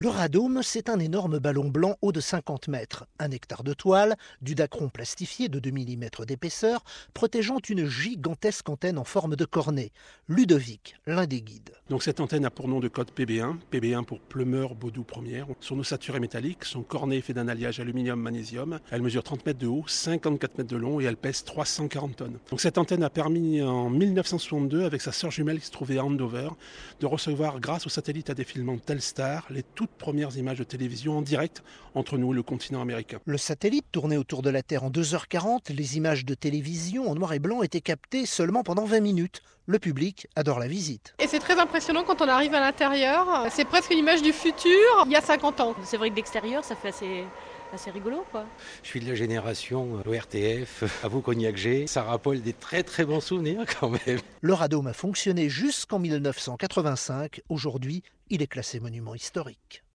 Le radome, c'est un énorme ballon blanc haut de 50 mètres, 1 hectare de toile, du dacron plastifié de 2 mm d'épaisseur, protégeant une gigantesque antenne en forme de cornet. Ludovic, l'un des guides. Donc cette antenne a pour nom de code PB1, PB1 pour Plumeur Baudou Première. Son ossature est métallique, son cornet est fait d'un alliage aluminium-magnésium. Elle mesure 30 mètres de haut, 54 mètres de long et elle pèse 340 tonnes. Donc cette antenne a permis en 1962, avec sa sœur jumelle qui se trouvait à Andover, de recevoir grâce au satellite à défilement Telstar les toutes premières images de télévision en direct entre nous et le continent américain. Le satellite tournait autour de la Terre en 2h40. Les images de télévision en noir et blanc étaient captées seulement pendant 20 minutes. Le public adore la visite. Et c'est très impressionnant quand on arrive à l'intérieur. C'est presque une image du futur il y a 50 ans. C'est vrai que d'extérieur, ça fait assez rigolo, quoi. Je suis de la génération ORTF, à vous Cognac G. Ça rappelle des très très bons souvenirs quand même. Le radome a fonctionné jusqu'en 1985. Aujourd'hui, il est classé monument historique.